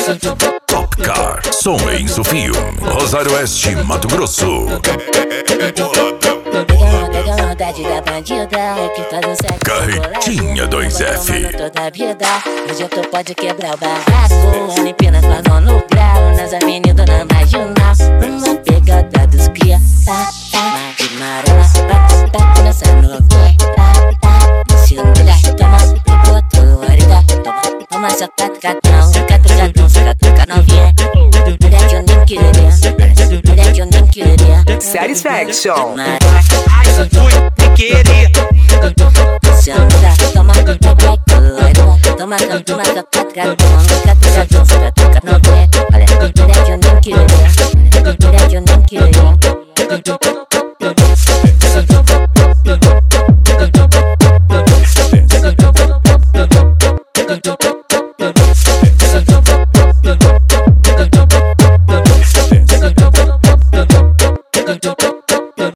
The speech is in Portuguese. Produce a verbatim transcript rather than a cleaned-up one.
Top Car, som em Sofio, Rosário Oeste, Mato Grosso. Carretinha dois F. Hoje tu pode quebrar o barraco. Olimpíadas com as mãos no grau, nas avenidas na marginal. Uma pegada dos cria, tá, tá, de marola, tá, tá, começando a tá, se humilhar, toma, botou orelha, toma, toma essa catacatão, catacatão, catacatão, novinha. Mulher que eu nem queria, mulher que eu nem queria. Satisfaction. Ai, eu fui sem querer. Se humilhar, toma, botou orelha, toma, toma, catacatão, catacatão, catacatão, novinha. Olha, mulher que eu nem queria, mulher que eu nem queria. Don't